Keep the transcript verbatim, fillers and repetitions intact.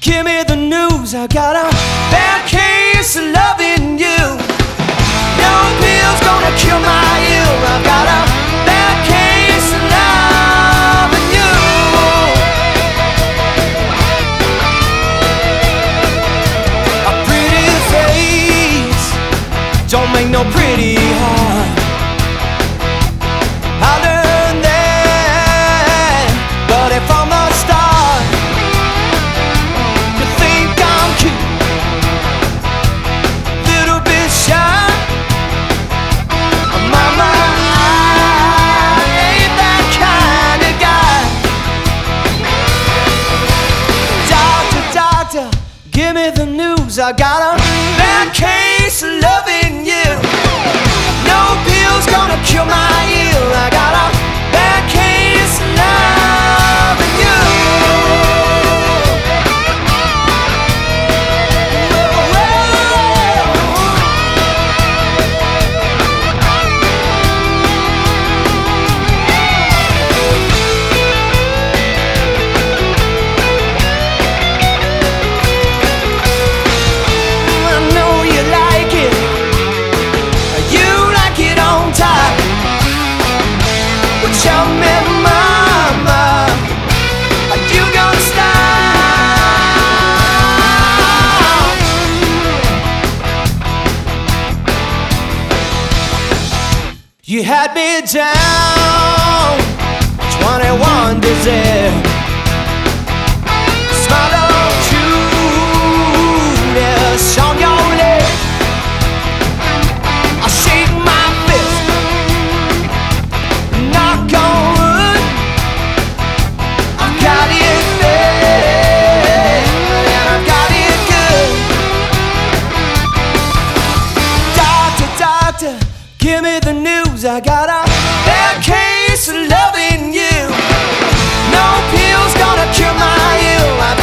give me the news. I got a bad case of loving you. No pill's gonna cure my ill. I got a bad case of loving you. A pretty face don't make no pretty heart. I learned that, but if from the start you think I'm cute, little bit shy, mama, I ain't that kind of guy. Doctor, doctor, give me the news. I got a bad case of loving you. No pill's gonna cure my ill. I got a bad case of loving you. I know you like it. You like it on top. But tell me, mama, are you gonna stop? You had me down, twenty-one desert. Smile of Judas on your lips. I shake my fist, knock on wood. I got it bad, and I got it good. Doctor, doctor, give me the news. I got a bad case of loving you. No pill's gonna cure my ill. I